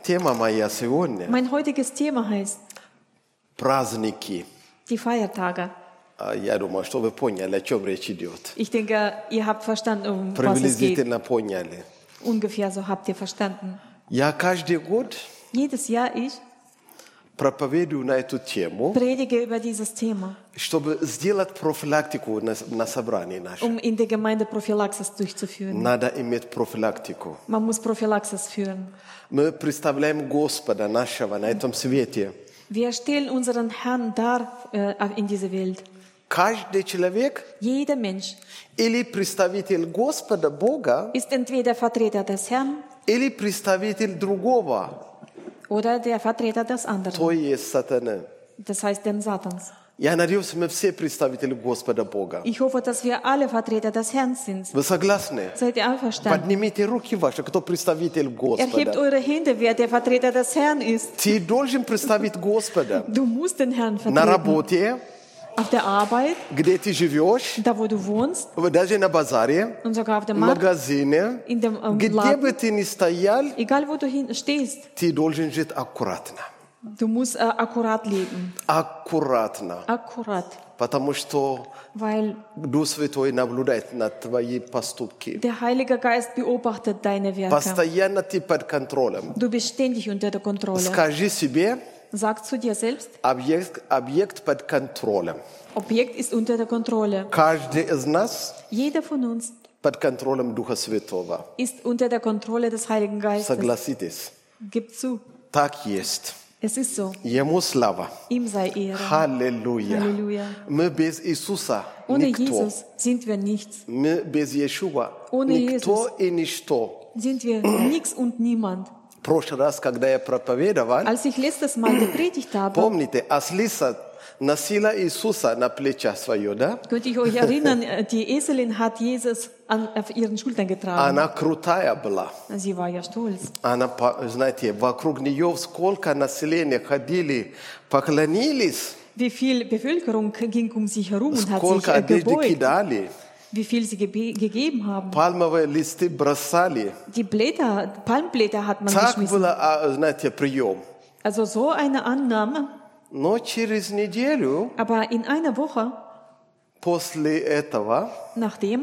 Тема моя сегодня Mein heutiges Thema heißt праздники. die Feiertage. Я думаю, что вы поняли, о чем речь идет. Ich denke, ihr habt verstanden, was es geht. Приблизительно поняли. Ungefähr so habt ihr verstanden. Я каждый год Jedes Jahr ich проповедую на эту тему, predige über dieses Thema, чтобы сделать профилактику на собрании нашем. in der Gemeinde Prophylaxis durchzuführen. Надо иметь профилактику. Man muss Prophylaxis führen. Мы представляем Господа нашего на этом свете. Wir stellen unseren Herrn dar in diese Welt. Каждый человек Jeder Mensch или представитель Господа Бога, ist entweder Vertreter des Herrn или представитель другого, oder der Vertreter des то anderen, есть сатаны. das heißt den Satans. Я надеюсь, мы все представители Господа Бога. Ich hoffe, dass wir alle Vertreter des Herrn sind. Вы согласны? Seid ihr einverstanden? Поднимите руки ваши, кто представитель Erhebt Господа. eure Hände, wer der Vertreter des Herrn ist. Ты должен представить Господа Du musst den Herrn на vertreten. работе, Auf der Arbeit, где ты живешь, da wo du wohnst даже на базаре, und sogar auf dem в Markt, магазине, in dem где Laden. бы ты ни стоял, Egal wo du stehst, ты должен жить аккуратно. du musst akkurat leben. Аккуратно. Akkurat. Потому что Weil Дух Святой наблюдает на твои поступки. der Heilige Geist beobachtet deine Werke. Постоянно ты под контролем. Du bist ständig unter der Kontrolle. Скажи себе, Sag zu dir selbst, объект под контролем. Objekt ist unter der Kontrolle. Каждый из нас Jeder von uns под контролем Духа Святого. ist unter der Kontrolle des Heiligen Geistes. Согласитесь? Gib zu. Так есть. Es ist so. Ему слава. Ihm sei Ehre. Halleluja. Halleluja. Мы без Иисуса Ohne никто. Jesus sind wir nichts. Мы без Иешуа Ohne никто и ничто. Sind wir nichts und niemand. В прошлый раз, когда я проповедовал, Als ich letztes Mal gepredigt habe, помните, ослица носила Иисуса на плечах свое, да? könnte ich euch erinnern, die Eselin hat Jesus auf ihren Schultern getragen. Она крутая была. Sie war ja stolz. Она, знаете, вокруг нее сколько населения ходили, поклонились, Wie viel Bevölkerung ging um sich herum und hat сколько sich одежды gebeugt. кидали, Wie viel sie gegeben haben. пальмовые листы бросали. Die Blätter, Palmblätter hat man Так geschmissen. был, знаете, прием. Also so eine Annahme. Но через неделю Aber in einer Woche, после этого nachdem,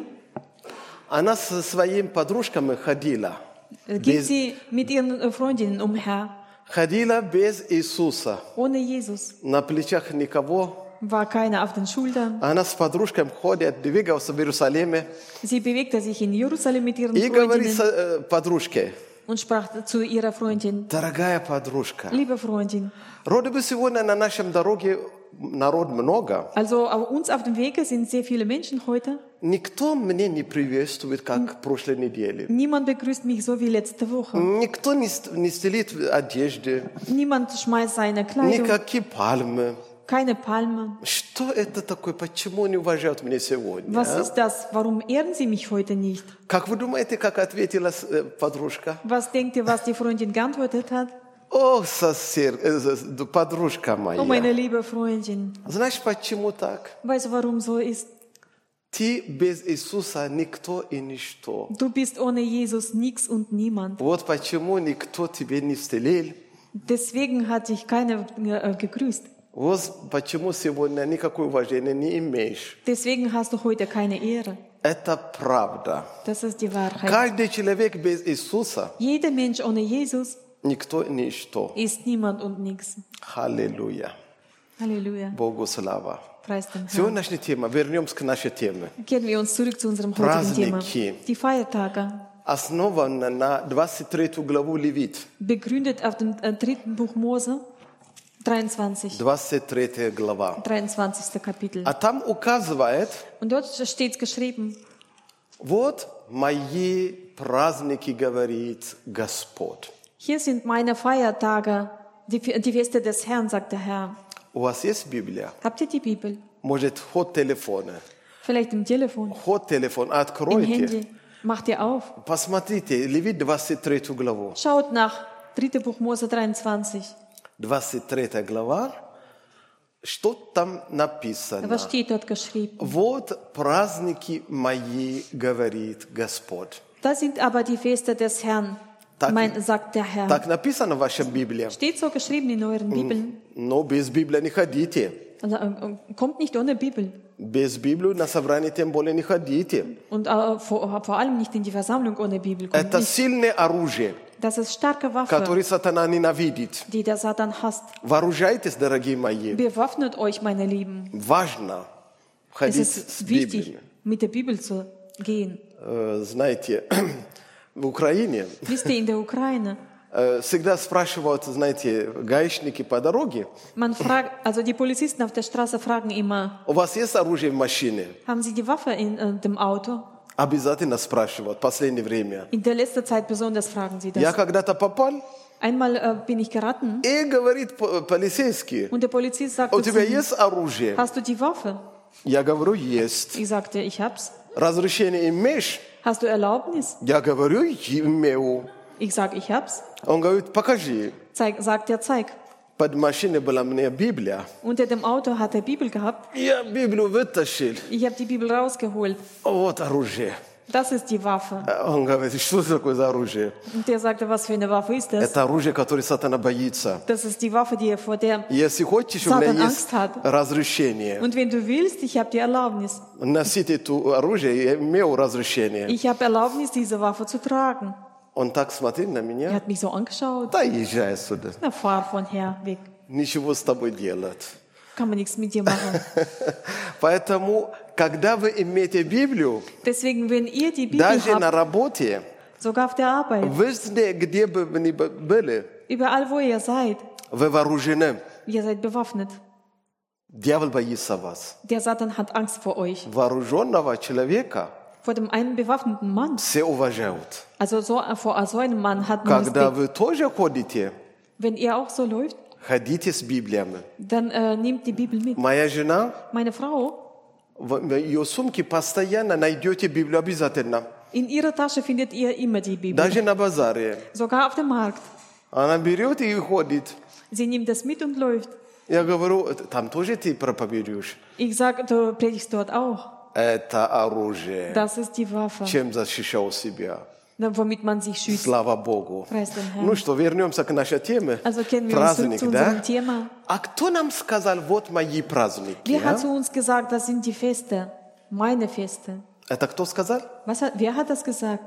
она со своими подружками ходила. ging sie mit ihren Freundinnen umher. Ходила без Иисуса. Ohne Jesus. На плечах никого. War keiner auf den Schultern. Она с подружками ходит, двигался в Иерусалиме. Sie bewegte sich in Jerusalem mit ihren И говорит Freundinnen подружке: und sprach zu ihrer Freundin, дорогая подружка, liebe Freundin, вроде бы сегодня на нашем дороге народ много. also auf uns auf dem Wege sind sehr viele Menschen heute. Никто меня не приветствует, как в прошлой неделе. Niemand begrüßt mich so wie letzte Woche. Никто не стелит одежды, Niemand schmeißt seine Kleidung, никакие пальмы. keine Palme. Что это такое? Почему не уважают меня сегодня? Was ist das? Warum ehren Sie mich heute nicht? Как вы думаете, как ответила подружка? Was denkt ihr, was die Freundin geantwortet hat? О, подружка Oh, meine моя. liebe Freundin, Знаешь, почему так? weißt du, warum so ist? Ты без Иисуса никто и ничто. Du bist ohne Jesus nichts und niemand. Вот почему никто тебе не стелил. Deswegen hat dich keiner gegrüßt. Вот почему сегодня никакое уважение не имеешь. Deswegen hast du heute keine Ehre. Это правда. Das ist die Wahrheit. Каждый человек без Иисуса Jeder Mensch ohne Jesus никто и ничто. ist niemand und nichts. Аллилуйя. Halleluja. Богу слава. Preis dem Herrn. Сегодняшняя тема. Вернемся к нашей теме. Kehren wir uns zurück zu unserem heutigen Thema. Праздники. Die Feiertage, Основана на 23 главу Левит. begründet auf dem 3. Buch Mose, 23. 23 глава. 23. Kapitel. А там указывает, Und dort steht geschrieben, вот мои праздники, говорит Господь. hier sind meine Feiertage, die Feste des Herrn, sagt der Herr. У вас есть Библия? Habt ihr die Bibel? Может, ход телефона. Vielleicht im Telefon, Ход телефон, im откройте. Handy. Macht ihr auf. Посмотрите, Левит 23 главу. Schaut nach 3. Buch Mose 23. 23 глава. Что там написано? Was steht dort geschrieben? Вот праздники мои, говорит Господь. Das sind aber die Feste des Herrn, sagt der Herr. Так написано в вашей Библии. Steht so geschrieben in euren Bibeln. Но без Библии не ходите. Also, kommt nicht ohne Bibel. Без Библии на собрание тем более не ходите. Und vor allem nicht in die Versammlung ohne Bibel. Kommt Это nicht. сильное оружие, Das ist starke Waffe, которое сатана ненавидит. die der Satan hasst. Вооружайтесь, дорогие мои. Bewaffnet euch, meine Lieben. Важно Es ходить с ist wichtig, Библией. mit der Bibel zu gehen. Знаете, в Украине Wisst ihr, in der Ukraine, всегда спрашивают, знаете, гаишники по дороге, man fragt, also die Polizisten auf der Straße fragen immer, у вас есть оружие в машине? haben Sie die Waffe in dem Auto? Обязательно спрашивают в последнее время. In der letzten Zeit besonders fragen sie Я das. когда-то попал, Einmal bin ich geraten и говорит полицейский, und der Polizist у sagte zu тебя mir, есть оружие? hast du die Waffe? Я говорю, есть. Ich sagte, ich hab's. Разрешение имеешь? Hast du Erlaubnis? Я говорю, имею. Ich sag, ich hab's. Он говорит, покажи. Sagt er, zeig. Под машиной была мне Библия. Unter dem Auto hat er Bibel gehabt. Я Библию вытащил. Ich habe die Bibel rausgeholt. Вот оружие. Das ist die Waffe. Он говорит, что это такое за оружие? Und der sagte, was für eine Waffe ist das? Это оружие, которое сатана боится. Das ist die Waffe, vor der... Если хочешь, у меня Satan есть Angst hat. разрешение. Und wenn du willst, ich habe die Erlaubnis. Носить это оружие, я имею разрешение. Ich habe Erlaubnis, diese Waffe zu tragen. Он так смотрит на Er меня. hat mich so angeschaut. Да, езжай отсюда. Na, fahr von her weg. Ничего с тобой делать. Kann man nichts mit dir machen. Поэтому, когда вы имеете Библию, Deswegen, wenn ihr die Bibel даже на habt, работе, sogar auf der Arbeit, везде, где бы вы ни были, überall, wo ihr seid, вы вооружены. ihr seid bewaffnet. Дьявол боится вас. Der Satan hat Angst vor euch. Вооруженного человека Vor dem einen bewaffneten Mann. все уважают. Also vor so einem Mann hat man Когда Respekt. вы тоже ходите, Wenn ihr auch so läuft, ходите с Библиями. dann nehmt die Bibel mit. Моя жена, Meine Frau, в ее сумке постоянно найдете Библию обязательно. in ihrer Tasche findet ihr immer die Bibel. Даже на базаре. Sogar auf dem Markt. Она берет и ходит. Sie nimmt das mit und läuft. Я говорю, там тоже ты проповедуешь? Ich sage, du predigst dort auch. Это оружие. Das ist die Waffe, Чем защищал себя? womit man sich schützt. Слава Богу. Preis den Herrn. Ну что, вернемся к нашей теме. Also kennen wir uns zurück Праздник, zu да? unserem Thema. А кто нам сказал, вот мои праздники? Wer а? hat zu uns gesagt, das sind die Feste, meine Feste? Это кто сказал? Wer hat das gesagt?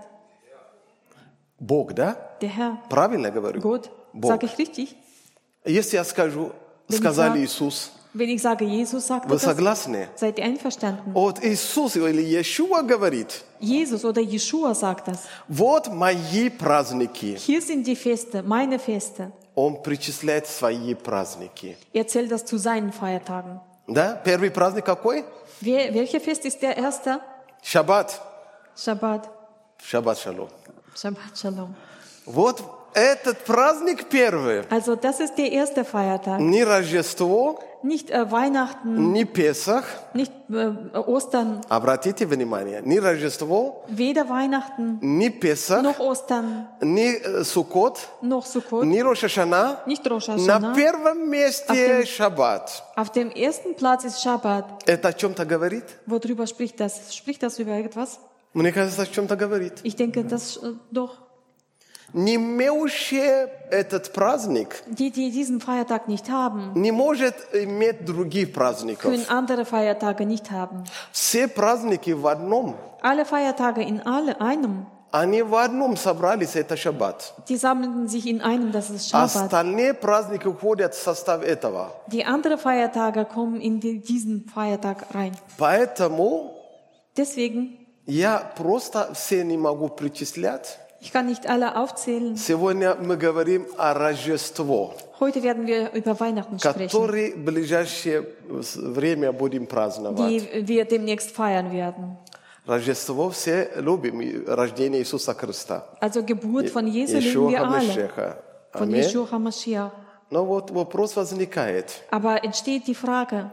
Бог, да? Der Herr. Правильно говорю? Gott. Бог. Sage ich richtig? Если я скажу, Wenn ich сказал sag- Иисус, Wenn ich sage, Jesus sagte вы das, согласны? seid ihr einverstanden? Вот Иисус или Иешуа говорит, Jesus oder Jeshua sagt das. вот мои праздники. Hier sind die Feste, meine Feste. Он причисляет свои праздники. Er zählt das zu seinen Feiertagen. Да? Первый праздник какой? Welcher Fest ist der erste? Шаббат. Shabbat. Шаббат шалом. Shabbat Shalom. Вот этот праздник первый. Also das ist der erste Feiertag. Не Рождество, Nicht Weihnachten, не Песах. nicht Ostern, Обратите внимание, не Рождество, weder Weihnachten не Песах, noch Ostern, не Суккот, noch Sukkot, не Рош ха-Шана. nicht Rosh На Hashanah. первом месте Шаббат. Auf dem ersten Platz ist Shabbat. Это о чем-то говорит? Worüber spricht das? Spricht das über irgendwas? Мне кажется, о чем-то говорит. Ich denke, das doch. Не имеющий этот праздник Die diesen Feiertag nicht haben, не может иметь других праздников. können andere Feiertage nicht haben. Все праздники в одном. Alle Feiertage in einem, Они в одном собрались, это Шаббат. die sammeln sich in einem, das ist Shabbat. Остальные праздники входят в состав этого. Die anderen Feiertage kommen in diesen Feiertag rein. Поэтому Deswegen, я просто все не могу причислять. ich kann nicht alle aufzählen. Сегодня мы говорим о Рождестве, Heute werden wir über Weihnachten sprechen, который в ближайшее время будем праздновать. die wir demnächst feiern werden. Рождество все любим, и рождение Иисуса Христа. Also Geburt von Jesu lieben Иешуа wir alle, Машеха. von Аминь. Jeshua HaMashiach. Но вот вопрос возникает. Aber entsteht die Frage,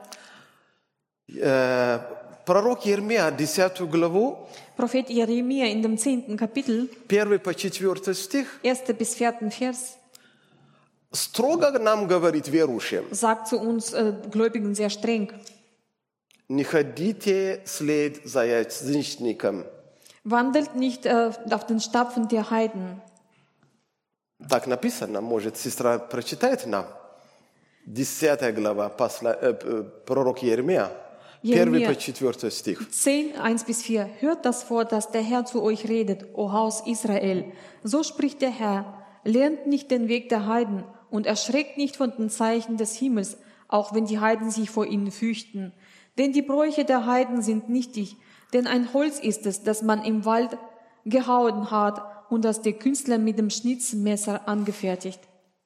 Пророк Иеремия, 10 главу, Prophet Jeremia in dem 10. Kapitel, 1 по 4 стих, 1. bis 4. Vers, строго нам говорит верующим: sagt zu uns Gläubigen sehr streng, не ходите вслед за язычником. wandelt nicht auf den Stapfen der Heiden. Так написано, может, сестра прочитает нам. 10 глава, пророк Еремия, 1 по 4 стих. 10, 1-4. Hört das Wort, das der Herr zu euch redet, o Haus Israel. So spricht der Herr, lernt nicht den Weg der Heiden und erschreckt nicht von den Zeichen des Himmels, auch wenn die Heiden sich vor ihnen fürchten. Denn die Bräuche der Heiden sind nichtig, denn ein Holz ist es, das man im Wald gehauen hat und das der Künstler mit dem Schnitzmesser anfertigt.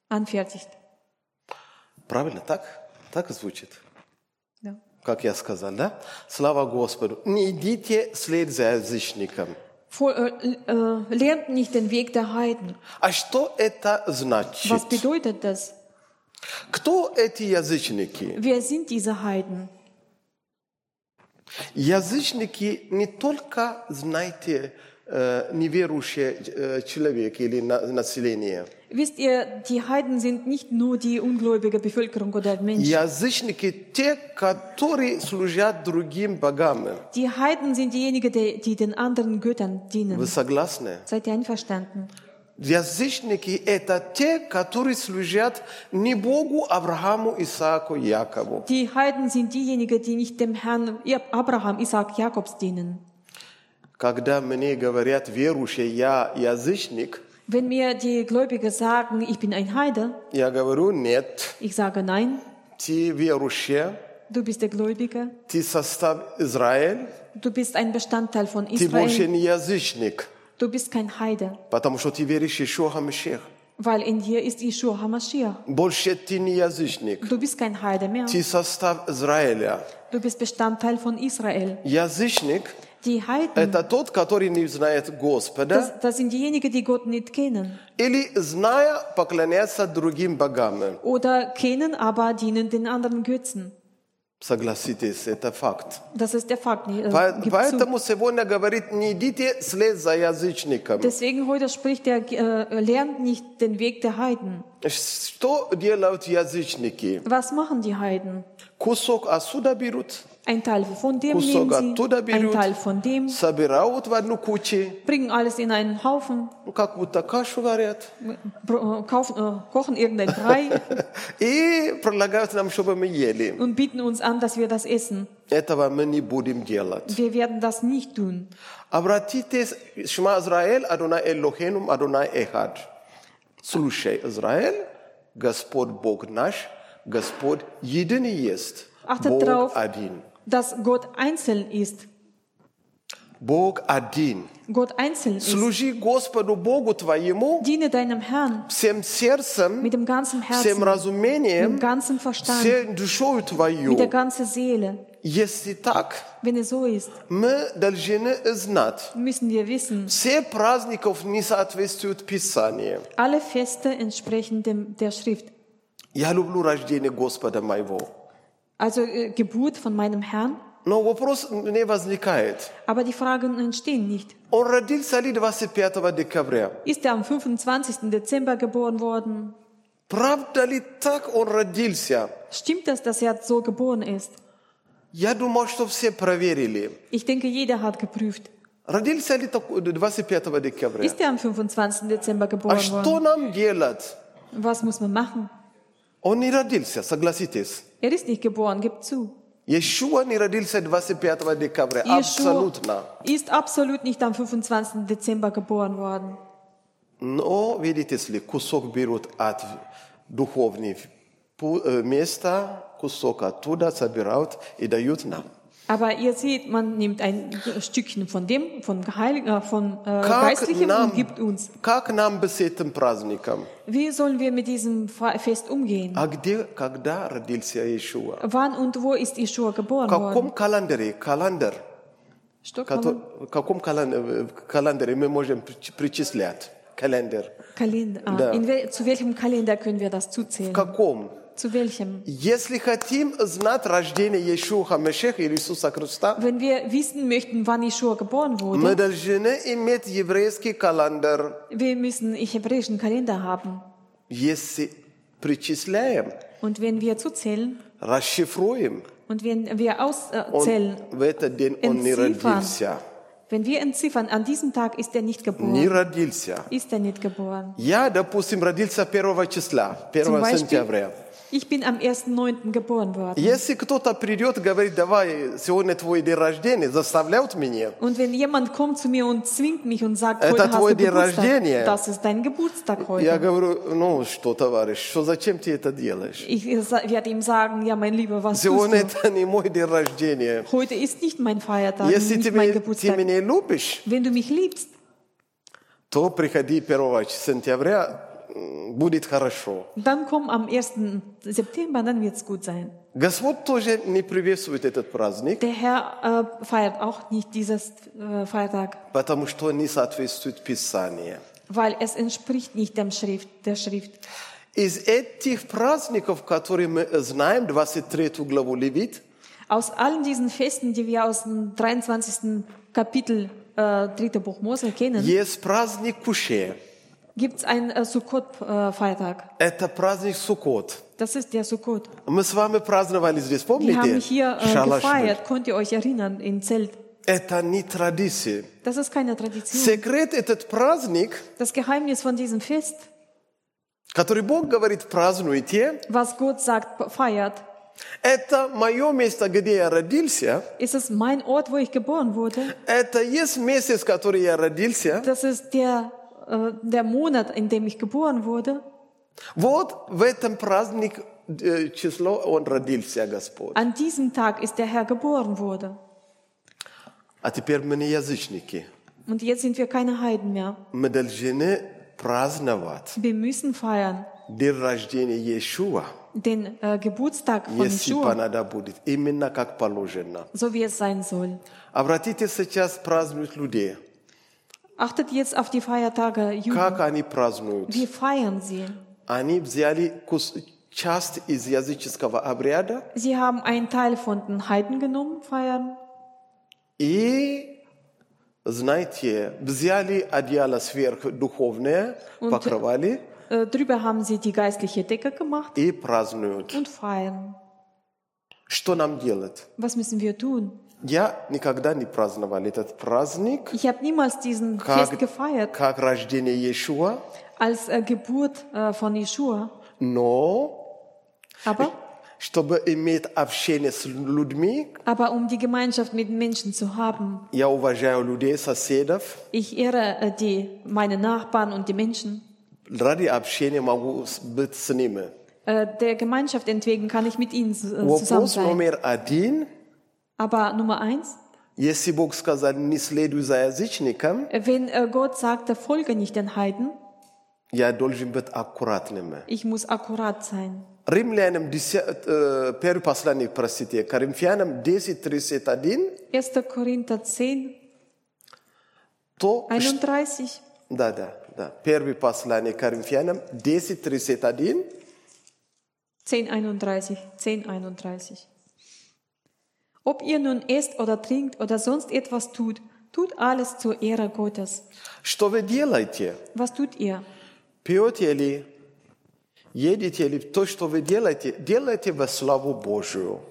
Правильно, так звучит? Ja. Как я сказал, да? Слава Господу. Не идите вслед за язычником. Lernt nicht den Weg der Heiden. А что это значит? Was bedeutet das? Кто эти язычники? Wer sind diese Heiden? Язычники не только, знаете, неверующий человек или население. Wisst ihr, die Heiden sind nicht nur die ungläubige Bevölkerung oder Menschen. Язычники те, которые служат другим богам. Die Heiden sind diejenigen, die den anderen Göttern Вы dienen. согласны? Seid ihr einverstanden? Язычники это те, которые служат не Богу Аврааму, Исааку, Якову. Die Heiden sind diejenigen, die nicht dem Herrn Abraham, Isaac, Jakobs dienen. Когда мне говорят верующие, я язычник, Wenn mir die Gläubigen sagen, ich bin ein Heide, я говорю, нет, ich sage nein, ты верующий, du bist der Gläubige, ты состав Израиль, du bist ein Bestandteil von ты больше Israel, не язычник, du bist kein Heide, потому что ты веришь еще Хамашех. weil in dir ist Yeshua HaMashiach. Больше ты не язычник, Du bist kein Heide mehr, ты состав Израиля. du bist Bestandteil von Israel. Язычник Die Heiden, это тот, который не знает Господа, das sind diejenigen, die Gott nicht kennen или, зная, поклоняется другим богам. oder kennen, aber dienen den anderen Götzen. Согласитесь, это факт. Das ist der Fakt. Gibt zu. Поэтому сегодня говорит, не идите вслед за язычником. Deswegen heute spricht er, lernt nicht den Weg der Heiden. Что делают язычники? Was machen die Heiden? Кусок отсюда берут, Ein Teil von dem кусок nehmen оттуда sie, ein берут, Teil von dem, собирают в одну кучу, bringen alles in einen Haufen, какую-то кашу варят kochen irgendein Brei и предлагают нам, чтобы мы ели. und bieten uns an, dass wir das essen. Этого мы не будем делать. Wir werden das nicht tun. Обратитесь, Шма Израиль, Адонай Элохейну, Адонай Эхад. Слушай, Израиль, Господь Бог наш, Господь единый есть. Achtet Бог darauf, один. dass Gott einzeln ist. Бог один. Gott einzeln ist. Служи Господу Богу твоему Diene deinem Herrn всем сердцем, mit dem ganzen всем Herzen, mit dem разумением, ganzen Verstand, всей душою твою. mit der ganzen Seele. Если так, Wenn es so ist, мы должны знать, müssen wir wissen, все праздников не соответствуют Писанию. alle Feste entsprechen der Schrift. Я люблю рождение Господа моего. Also Geburt von meinem Herrn. Но вопрос не возникает. Aber die Fragen entstehen nicht. Он родился ли 25 декабря? Ist er am 25. Dezember geboren worden? Правда ли так он родился? Stimmt das, dass er so geboren ist? Я думаю, что все проверили. Ich denke, jeder hat geprüft. Родился ли 25 декабря? Ist er am 25. Dezember А geboren что worden? нам делать? Was muss man machen? Он не родился, согласитесь. Er ist nicht geboren, gibt zu. Иешуа не родился 25 декабря, Yeshua абсолютно. ist absolut nicht am 25. Dezember geboren worden. Но, видите ли, кусок берут от духовного места, кусок оттуда собирают и дают нам. Aber ihr seht, man nimmt ein Stückchen von dem, von Geistlichem und gibt uns. Как нам с этим праздником? Wie sollen wir mit diesem Fest umgehen? А где, когда родился Иешуа? Wann und wo ist Yeshua В geboren каком worden? календаре? Что, В каком календаре мы можем причислять? Календарь. Kalender. Da. Zu welchem Kalender können wir das В zuzählen? каком? Zu welchem? Если хотим знать рождение Иешуа Хамашеха или Иисуса Христа, Wenn wir wissen möchten, wann Yeshua geboren мы wurde, должны иметь еврейский календарь. wir müssen einen hebräischen Kalender haben. Если причисляем, Und wenn wir zuzählen расшифруем, und wenn wir он auszählen, в этот день он не entziffern, родился. Wenn wir entziffern, an diesem Tag ist er nicht не geboren. родился. Ist er nicht geboren. Я, допустим, родился 1 числа, 1 Zum Beispiel, сентября. ich bin am 1.9. geboren worden. Если кто-то придет и говорит, давай, сегодня твой день рождения, заставляют меня, Und wenn jemand kommt zu mir und zwingt mich und sagt, Это heute hast твой du день Geburtstag, рождения. das ist dein Geburtstag я heute. говорю, ну что, товарищ, что, зачем ты это делаешь? Ich werde ihm sagen, ja, mein Lieber, was tust Сегодня du? это не мой день рождения. Heute ist nicht mein Feiertag, Если nicht mein ты Geburtstag. меня любишь, Wenn du mich liebst, то приходи 1 сентября, будет хорошо. dann komm am 1. September, dann wird es gut sein. Господь тоже не приветствует этот праздник, Der Herr feiert auch nicht dieses Feiertag, потому что не соответствует Писанию. weil es entspricht nicht der Schrift. Из этих праздников, которые мы знаем, 23 главу Левит, Aus allen diesen Festen, die wir aus dem 23. Kapitel 3. Buch Mose kennen, есть праздник Куше. gibt es einen Sukkot-Feiertag. Это праздник Суккот. Das ist der Sukkot. Мы с вами праздновали здесь, Wir haben помните? hier Шалаш. gefeiert, könnt ihr euch erinnern, im Zelt. Это не традиция. Das ist keine Tradition. Секрет этот праздник, Das Geheimnis von diesem Fest, который Бог говорит, празднуйте, was Gott sagt, feiert, это мое место, где я родился. ist es mein Ort, wo ich geboren wurde. Это есть месяц, который я родился. Das ist der Monat, in dem ich geboren wurde. Вот в этом праздник число он родился, Господь. An diesem Tag ist der Herr geboren wurde. А теперь мы не язычники. Und jetzt sind wir keine Heiden mehr. Мы должны праздновать Wir müssen feiern день рождения Иешуа, den Geburtstag von если Jeschua, понадо будет, именно как положено. so wie es sein soll. Обратите сейчас празднуют людей. Achtet jetzt auf die Feiertage Juden. Как они празднуют? Wie feiern sie? Они взяли часть из языческого обряда Sie haben einen Teil von den Heiden genommen, feiern, и, знаете, взяли одеяло сверхдуховное, покрывали drüber haben sie die geistliche Decke gemacht и празднуют. und feiern. Что нам делать? Was müssen wir tun? Я никогда не праздновал этот праздник, Ich habe niemals diesen Fest gefeiert как рождение Иешуа, als Geburt von Jeschua, но aber чтобы иметь общение с людьми, um die Gemeinschaft mit Menschen zu haben. я уважаю людей, соседов. Ich ehre meine Nachbarn und die Menschen. Ради общения могу быть с ними. Der Gemeinschaft entwegen kann ich mit ihnen zusammen Вопрос sein. номер один. Aber Nummer 1, Если Бог сказал, не следуй за язычником, wenn Gott sagte, folge nicht den Heiden, я должен быть аккуратным. ich muss akkurat sein. Римлянам, первое послание, простите, Коринфянам 10:31, 1. Korinther 10, то, 31. да, первое послание Коринфянам 10:31, 10,31. Ob ihr nun esst oder trinkt oder sonst etwas tut, tut alles zur Ehre Gottes. что вы делаете? Was tut ihr? Пьете ли, едите ли, то, что вы делаете, делайте во славу Божию.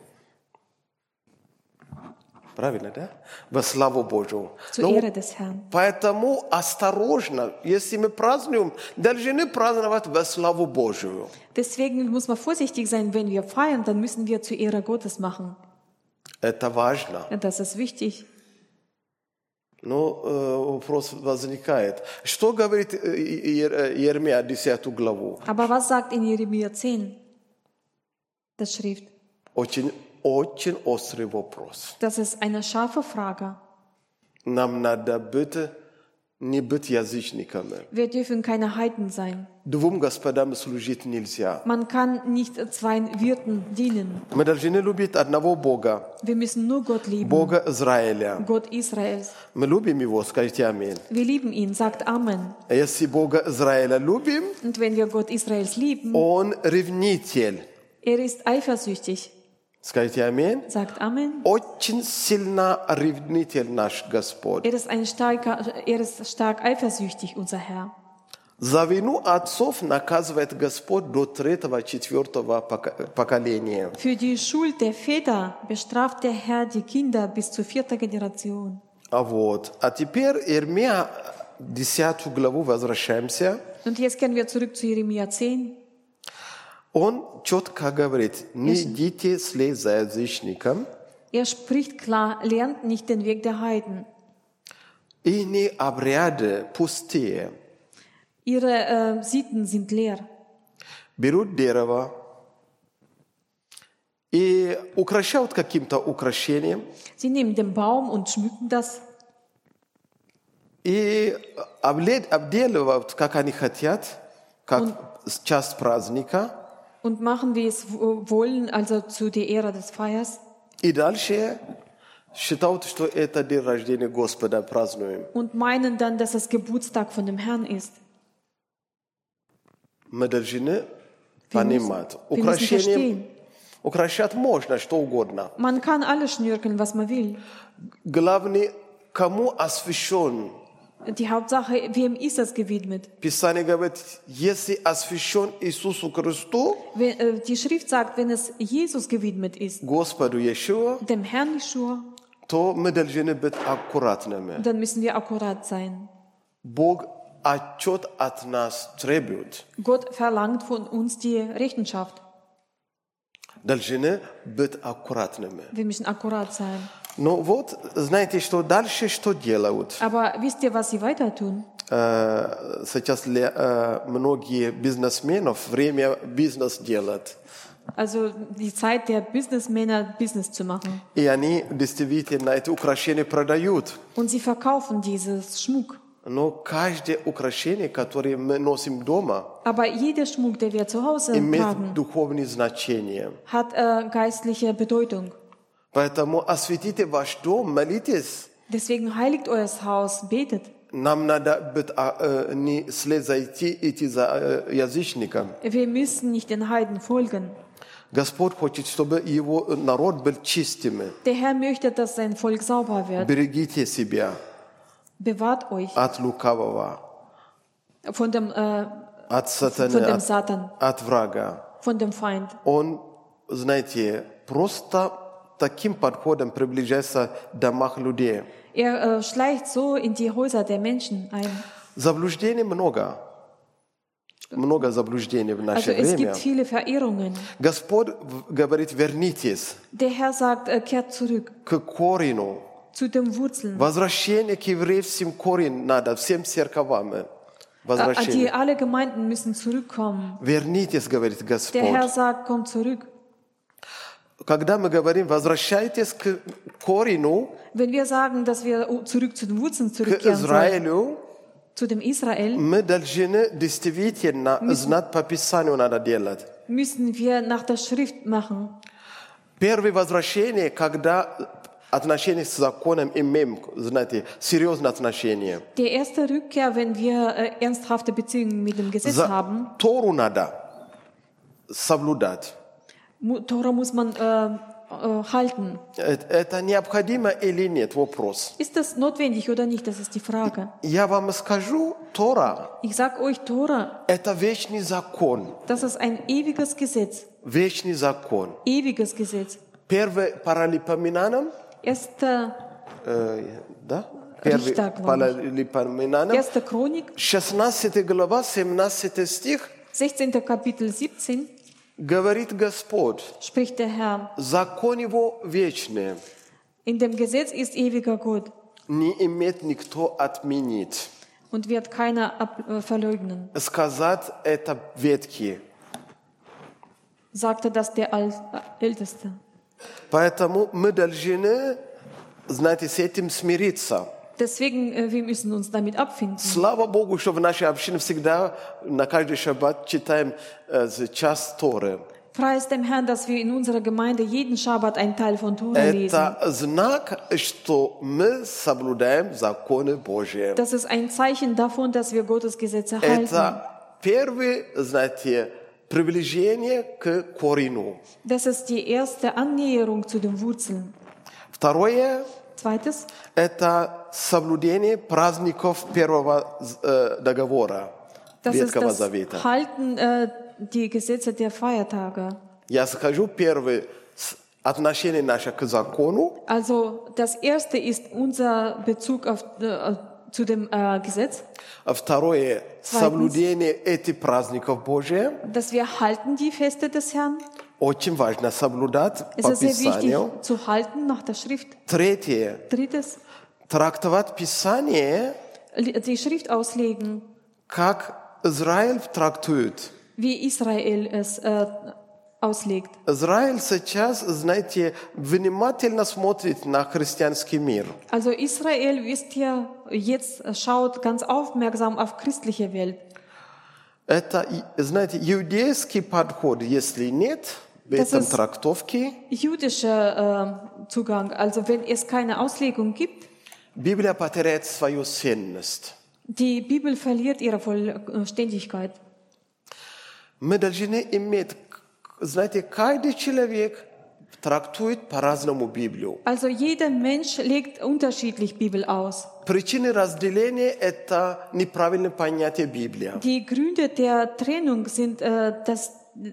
Правильно, да? Во славу Божию. Zur Ehre des Herrn. Поэтому осторожно, если мы празднуем, должны праздновать во славу Божию. Deswegen muss man vorsichtig sein, wenn wir feiern, dann müssen wir zur Ehre Gottes machen. Это важно. Das ist wichtig. Но вопрос возникает. Что говорит Иеремия 10 главу? Aber was sagt in Jeremia 10 das Schrift? Очень острый вопрос. Das ist eine scharfe Frage. Нам надо не быть язычниками. Wir dürfen keine Heiden sein. Двум господам служить нельзя. Man kann nicht zwei Wirten dienen. Мы должны любить одного Бога, Wir müssen nur Gott lieben. Бога Израиля. Gott Israels. Мы любим Его, скажите аминь. Wir lieben ihn, sagt Amen. Если Бога Израиля любим, Und wenn wir Gott Israels lieben, Он ревнитель. ist eifersüchtig, Скажите аминь. sagt Amen. Очень сильно ревнитель наш Господь. Er ist stark eifersüchtig, unser Herr. За вину отцов наказывает Господь до 3-4 поколения. Für die Schuld der Väter bestraft der Herr die Kinder bis zur 4. Generation. Вот. А теперь Ирмия, 10 главу, возвращаемся. Und jetzt kehren wir zurück zu Jeremia 10. Он четко говорит, не идите вслед за язычником, Er spricht klar, lernt nicht den Weg der Heiden. их обряды пустые. Ihre Sitten sind leer. Берут дерево и украшают каким-то украшением, Sie nehmen den Baum und schmücken das и обделывают, как они хотят, как часть праздника. und machen, wie es wollen, also zu der Ehre des Feiers. И дальше считают, что это день рождения Господа празднуем. Und meinen dann, dass es Geburtstag von dem Herrn ist. Мы должны Wir понимать. müssen verstehen. Украшать можно что угодно. Man kann alles schnürkeln, was man will. Главное, кому освящен. Die Hauptsache, wem ist es gewidmet? Писание говорит, если освящен Иисусу Христу, Die Schrift sagt, wenn es Jesus gewidmet ist, Господу Иешуа, dem Herrn Jeschua, то мы должны быть аккуратными. dann müssen wir akkurat sein. Бог отчет от нас требует. Gott verlangt von uns die Rechenschaft. Должны быть аккуратными. Wir müssen akkurat sein. Но вот, знаете, что дальше что делают? Aber wisst ihr, was sie weiter tun? Сейчас многие бизнесмены время бизнес делают. Also die Zeit der Businessmänner, Business zu machen. И они действительно эти украшения продают. Und sie verkaufen dieses Schmuck. Но каждое украшение, которое мы носим дома, Aber jeder Schmuck, den wir zu Hause имеет tragen, духовное значение. hat geistliche Bedeutung. Поэтому осветите ваш дом, молитесь. Deswegen heiligt euer Haus, betet. Нам надо быть, не вслед идти за язычником. Wir müssen nicht den Heiden folgen. Господь хочет, чтобы его народ был чистым. Der Herr möchte, dass sein Volk sauber wird. Берегите себя Bewahrt euch от лукавого, von dem от сатаны, von dem Satan, от врага. von dem Feind. Он, знаете, просто таким подходом приближается к домах людей. Er schleicht so in die Häuser der Menschen ein. Заблуждений много. Много заблуждений в наше Also es время. gibt viele Verirrungen. Господь говорит, вернитесь Der Herr sagt, kehrt zurück к корню. zu den Wurzeln, Возвращение к еврейским корням надо, всем церковям. die Возвращение. alle Gemeinden müssen zurückkommen. Вернитесь, говорит Der Herr Господь. sagt, kommt zurück. Когда мы говорим, возвращайтесь к корню, Wenn wir sagen, dass wir zurück zu den Wurzeln к zurückkehren sollen, Израилю, zu dem Israel, мы должны действительно знать по Писанию надо делать. müssen wir nach der Schrift machen. Первое возвращение, когда отношения с законом имеем, знаете, серьезное отношение. Die erste Rückkehr, wenn wir ernsthafte Beziehungen mit dem Gesetz haben, Тору надо соблюдать. Tora muss man halten. Это необходимо или нет? Вопрос. Ist das notwendig oder nicht? Das ist die Frage. Я вам скажу, Тора Ich sag euch, Tora, – это вечный закон. das ist ein ewiges Gesetz. Вечный закон. Ewiges Gesetz. Первый Паралипоменонам, Erste да? Первый Richter, glaube ich. Паралипоменонам, Erste Chronik, 16 глава, 17 стих, 16. Kapitel 17, говорит Господь, spricht der Herr. закон его вечный, In dem Gesetz ist ewiger Gott не имеет никто отменить. und wird keiner verleugnen. Сказать это ветхий. Sagte das der Älteste. Поэтому мы должны, знаете, с этим смириться. Deswegen, wir müssen uns damit abfinden. Слава Богу, что в нашей общине всегда на каждый шаббат читаем час Торы. Preis dem Herrn, dass wir in unserer Gemeinde jeden Schabbat einen Teil von Tora lesen. Это знак, что мы соблюдаем законы Божьи. Das ist ein Zeichen davon, dass wir Gottes Gesetze halten. Это первое, знаете, приближение к корню. Das ist die erste Annäherung zu den Wurzeln. Второе, Zweites, это соблюдение праздников первого договора das ist Ветхого das Завета. Halten die Gesetze der Feiertage. Я скажу первый отношение наше к закону. Also das erste ist unser Bezug zu dem Gesetz, Второе – соблюдение этих праздников Божьих. dass wir halten die Feste des Herrn. Очень важно соблюдать Es по ist sehr wichtig Писанию. zu halten nach der Schrift. Третье Drittes, – трактовать Писание, die Schrift auslegen, как Израиль трактует. wie Israel es auslegt. Израиль сейчас, знаете, внимательно смотрит на христианский мир. Also Israel, wisst ihr, jetzt schaut ganz aufmerksam auf christliche Welt. Это, знаете, иудейский подход, если нет в Das этом ist- трактовке, Jüdischer Zugang, also wenn es keine Auslegung gibt, Библия потеряет свою ценность. die Bibel verliert ihre Vollständigkeit. Мы должны иметь, знаете, каждый человек трактует по-разному Библию. Also jeder Mensch legt unterschiedlich Bibel aus. Причины разделения – это неправильное понятие Библии. Die Gründe der Trennung sind, dass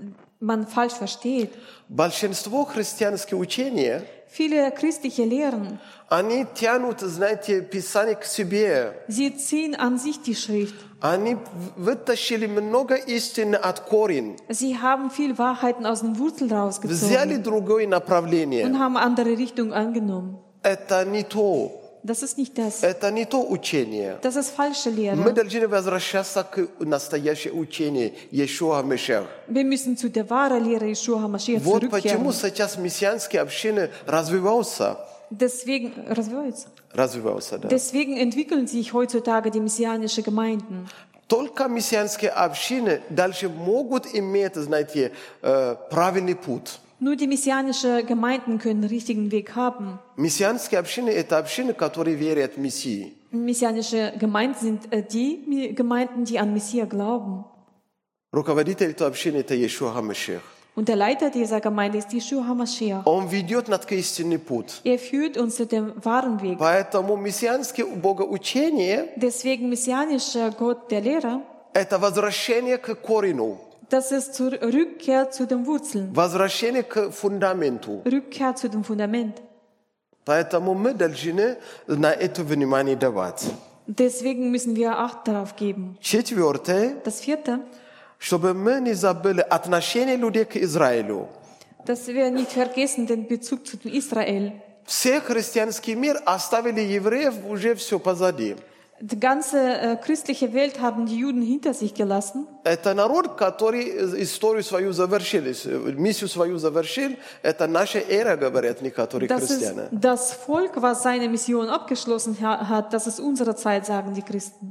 man falsch versteht. Большинство христианских учений, Viele christliche Lehren, они тянут, знаете, Писание к себе. sie ziehen an sich die Schrift. Они вытащили много истины от корень, Sie haben viel Wahrheiten aus den Wurzeln взяли rausgezogen другое und направление. haben andere Richtung angenommen. Это не то. Das ist nicht das. Это не то учение. Das ist falsche Мы Lehre. должны возвращаться к настоящему учению Иешуа Машиах. Wir müssen zu der wahren Lehre Yeshua HaMashiach Вот почему zurückkehren. сейчас мессианские общины развиваются. Deswegen, Развиваются, да. deswegen entwickeln sich heutzutage die messianischen Gemeinden. Только мессианские общины дальше могут иметь, знаете, правильный путь. Nur die messianischen Gemeinden können den richtigen Weg haben. Мессианские общины – это общины, которые верят в Мессию. Messianische Gemeinden sind die Gemeinden, die an Messias glauben. Руководитель этой общины – это Иешуа ха-Машиах. Und der Leiter dieser Gemeinde ist Yeshua HaMashiach. Он ведет нас к истинный путь. Er führt uns zu dem wahren Weg. Поэтому мессианское богоучение Deswegen messianischer Gott der Lehrer, – это возвращение к корню, das ist zur Rückkehr zu den Wurzeln, возвращение к фундаменту. Rückkehr zu dem Fundament. Поэтому мы должны на это внимание давать. Deswegen müssen wir Acht darauf geben. Четвертое, Das vierte, чтобы мы не забыли отношение людей к Израилю. dass wir nicht vergessen den Bezug zu Israel. Все христианский мир оставили евреев, уже все позади. Die ganze christliche Welt haben die Juden hinter sich gelassen. Это народ, который историю свою завершил, миссию свою завершил. Это наша эра, говорят некоторые Das ist христиане. das Volk, was seine Mission abgeschlossen hat. Das ist unsere Zeit, sagen die Christen.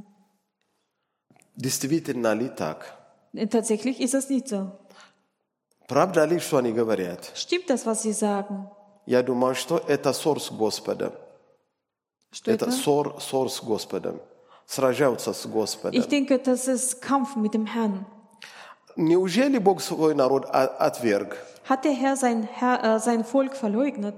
Действительно ли так? Tatsächlich ist es nicht so. Правда ли, что они говорят? Stimmt das, was sie sagen? Я думаю, что это ссор с Господом. Что Это это? ссор с Господом. Сражаются с Господом. Ich denke, das ist Kampf mit dem Herrn. Неужели Бог свой народ отверг? Hat der Herr sein Volk verleugnet?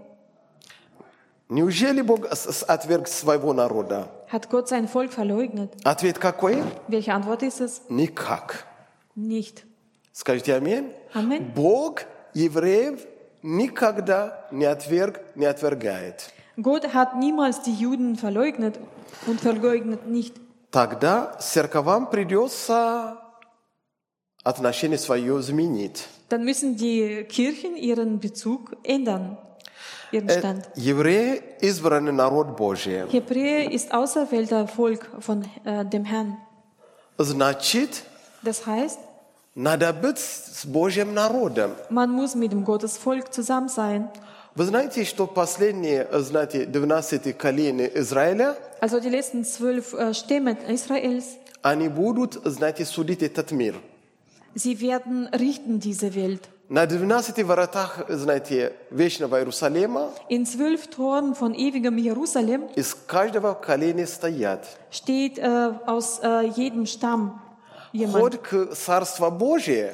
Неужели Бог отверг своего народа? Hat Gott sein Volk verleugnet? Ответ какой? Welche Antwort ist es? Никак. Nicht. Скажите аминь. Amen. Бог евреев никогда не отверг, не отвергает. Gott hat niemals die Juden verleugnet und verleugnet nicht. Тогда церковям придется отношение свое изменить. Dann müssen die Kirchen ihren Bezug ändern, ihren Stand. Евреи – избранный народ Божий. Hebräer ist auserwählter Volk von dem Herrn. Значит, Das heißt, надо быть с Божьим народом. man muss mit dem Gottesvolk zusammen sein. Вы знаете, что последние, знаете, 12 колени Израиля, Also die letzten 12 Stämme Israels, они будут, знаете, судить этот мир. sie werden richten diese Welt. На 12 воротах, знаете, Вечного Иерусалима In 12 Toren von ewigem Jerusalem из каждого колена стоят. steht aus jedem Stamm jemand. Вход к Царству Божие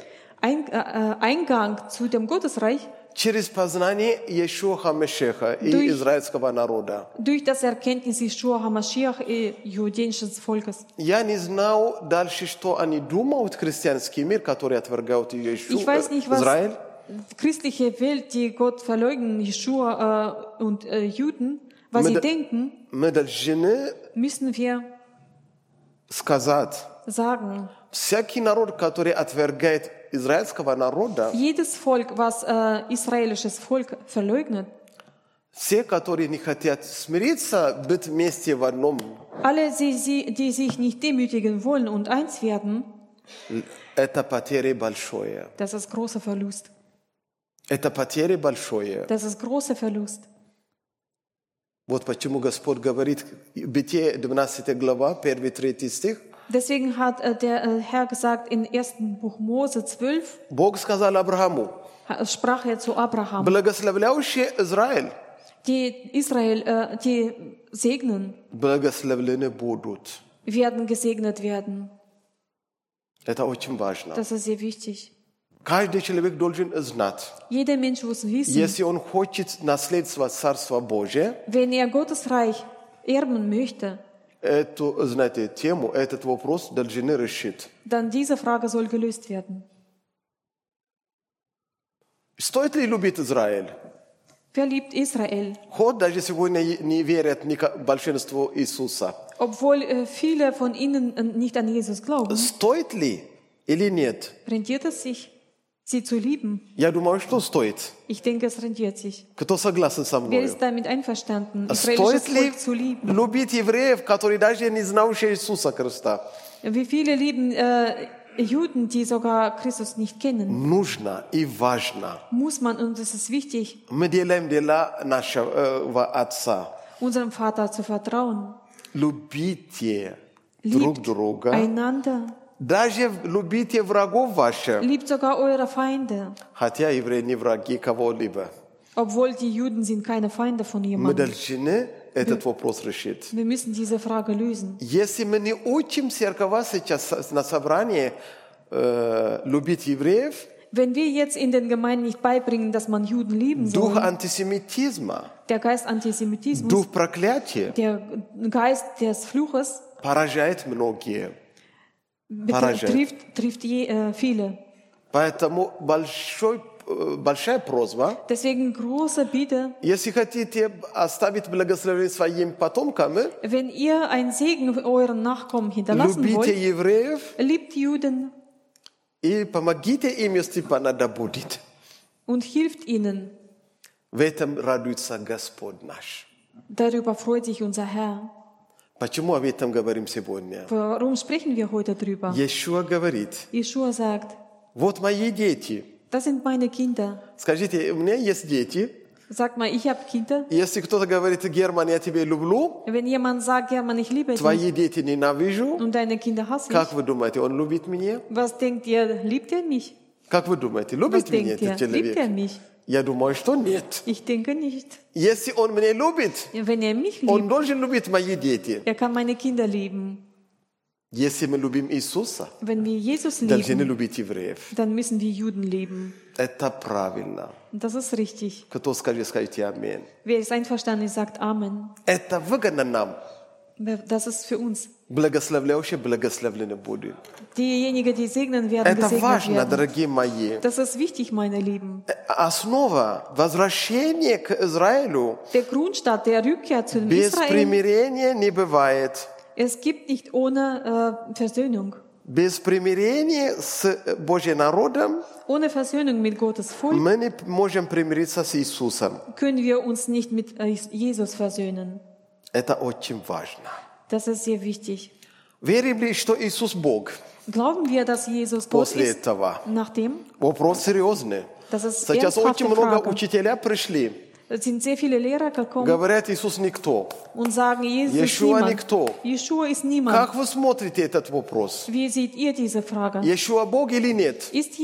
Eingang zu dem Gottesreich через познание Иешуа ха-Машиаха и Durch- израильского народа. durch das Erkenntnis Yeshua HaMashiach jüdischen Volkes. Я не знал дальше, что они думают, христианский мир, который отвергают Иешуа, Ich weiß nicht, was Израиль. christliche Welt, die Gott verleugnen, Jeschua und Juden, was sie denken, Мы должны müssen wir сказать, sagen. всякий народ, который отвергает израильского народа, Jedes Volk, was israelisches Volk verleugnet, все, которые не хотят смириться, быть вместе в одном, alle, die sich nicht demütigen wollen und eins werden, это потеря большое. das ist großer Verlust. Это потеря большое. Das ist großer Verlust. Вот почему Господь говорит, Бытие 12 глава, 1-3 стих, Deswegen hat der Herr gesagt in 1. Buch Mose 12, Бог сказал Аврааму, sprach er zu Abraham, благословляющий Израиль, die segnen, благословлены будут. werden gesegnet werden. Это очень важно. Das ist sehr wichtig. Каждый человек должен знать, Jeder Mensch muss wissen, если он хочет наследовать Царство Божие, wenn er Gottes Reich erben möchte, эту, знаете, тему, этот вопрос должны решить. dann diese Frage soll gelöst werden. Стоит ли любить Израиль? Wer liebt Israel? Хоть даже сегодня не верят большинство Иисуса. Obwohl viele von ihnen nicht an Jesus glauben, Стоит ли или нет? rentiert es sich, sie zu lieben? Я думаю, что стоит. Ich denke, es rentiert sich. Кто согласен со Wer мной? ist damit einverstanden, israelisches Стоит ли Volk zu lieben? любить евреев, которые даже не знают Иисуса Христа? Wie viele lieben Juden, die sogar Christus nicht kennen? Нужно и важно. Muss man, und es ist wichtig, Мы делаем дела нашего Отца. unserem Vater zu vertrauen. Любите друг Liebt друга. einander. Даже любите врагов ваших. Liebt sogar eure Feinde. Хотя евреи не враги кого-либо. Obwohl die Juden sind keine Feinde von Мы jemandem. должны этот вопрос решить. Wir müssen diese Frage lösen. Если мы не учим церковь сейчас на собрании любить евреев, Wenn wir jetzt in den Gemeinden nicht beibringen, dass man Juden lieben дух soll, антисемитизма, der Geist Antisemitismus, дух проклятия der Geist des Fluches поражает многие. Поражает. trifft viele. Поэтому большая просьба, Deswegen große Bitte, если хотите оставить благословение своим потомкам, wenn ihr einen Segen euren Nachkommen hinterlassen любите wollt, евреев liebt Juden и помогите им, если надо будет. und hilft ihnen. В этом радуется Господь наш. Darüber freut sich unser Herr. Почему об этом говорим сегодня? Warum sprechen wir heute drüber? Иешуа говорит, Jeschua sagt, вот мои дети. das sind meine Kinder. Скажите, у меня есть дети. Sagt mal, ich habe Kinder. Если кто-то говорит, Герман, я тебя люблю, Wenn jemand sagt, German, ich liebe dich твои дети ненавижу, und deine Kinder hasse ich, как вы думаете, он любит меня? was denkt ihr, liebt er mich? Как вы думаете, Was любит меня denkt ihr, этот liebt er человек? mich? Я думаю, что нет. Ich denke nicht. Если он меня любит, Wenn er mich он liebt, должен любить мои дети. er kann meine Kinder lieben. Если мы любим Иисуса, Wenn wir Jesus должны lieben, любить евреев. dann müssen wir Juden lieben. Это правильно. Und das ist richtig. Кто скажет, скажите аминь. Wer ist einverstanden, sagt Amen. Это выгодно нам. Das ist für uns. Благословляющие благословлены будут. Diejenigen, die segnen werden, Это gesegnet важно, werden. дорогие мои. Das ist wichtig, meine Lieben. Основа возвращения к Израилю Der Grundstart der Rückkehr zu без Israel, примирения не бывает. es gibt nicht ohne Versöhnung. Без примирения с Божьим народом Ohne Versöhnung mit Gottes Volk мы не можем примириться с Иисусом. können wir uns nicht mit Jesus versöhnen. Это очень важно. Das ist sehr wichtig. Верим ли, что Иисус Бог? Glauben wir, dass Jesus Gott После ist? этого. Nachdem? Вопрос серьезный. Das ist Сейчас очень ernsthafte много Frage. учителя пришли. Es sind sehr viele Lehrer gekommen Говорят, Иисус никто. und sagen, Jesus ist Иешуа niemand. никто. Jeschua ist niemand. Как вы смотрите этот вопрос? Wie seht ihr diese Frage? Иешуа Бог или нет? Ist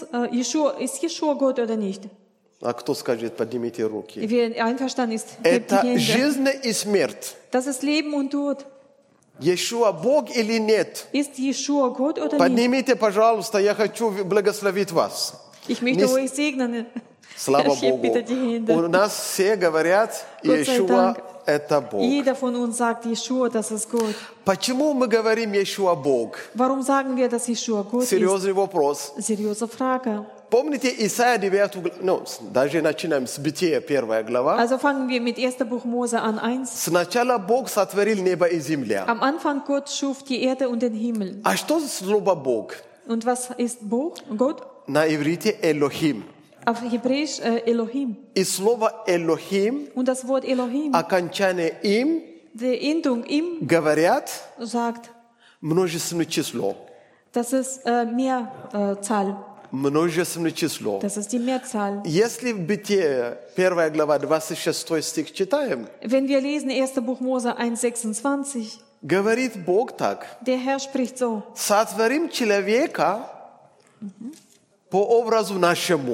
Jeschua Gott oder nicht? А кто скажет, поднимите руки. Wer einverstanden ist, hebt die Это Hände. жизнь и смерть. Das ist Leben und Tod. Иешуа Бог или нет? Ist Jeschua Gott oder nicht? Поднимите, пожалуйста, я хочу благословить вас. Ich möchte Nicht- euch segnen. Слава Erhebt Богу. bitte die Hände. У нас все говорят, Gott sei Иешуа Dank. – это Бог. Jeder von uns sagt, Jeshua, das ist Gott. Почему мы говорим Иешуа Бог? Warum sagen wir, dass Jeshua Gott ist? Серьезный вопрос. Seriöse Frage. Помните Исайя 9 главу, даже начинаем с Бытия 1 глава. Also fangen wir mit 1. Buch Mose an, 1. Сначала Бог сотворил небо и земля. Am Anfang Gott schuf die Erde und den Himmel. А что слово Бог? Und was ist Gott? На иврите Элохим. Auf Hebräisch Elohim. И слово Элохим, Und das Wort Elohim, окончание им, die Endung im, говорят sagt, множественное число. das ist Mehrzahl. Множественное число. Das ist die Mehrzahl. Если в Бытие 1 глава 26 стих читаем, Wenn wir lesen 1. Buch Mose 1,26, говорит Бог так. der Herr spricht so, Сотворим человека по образу нашему.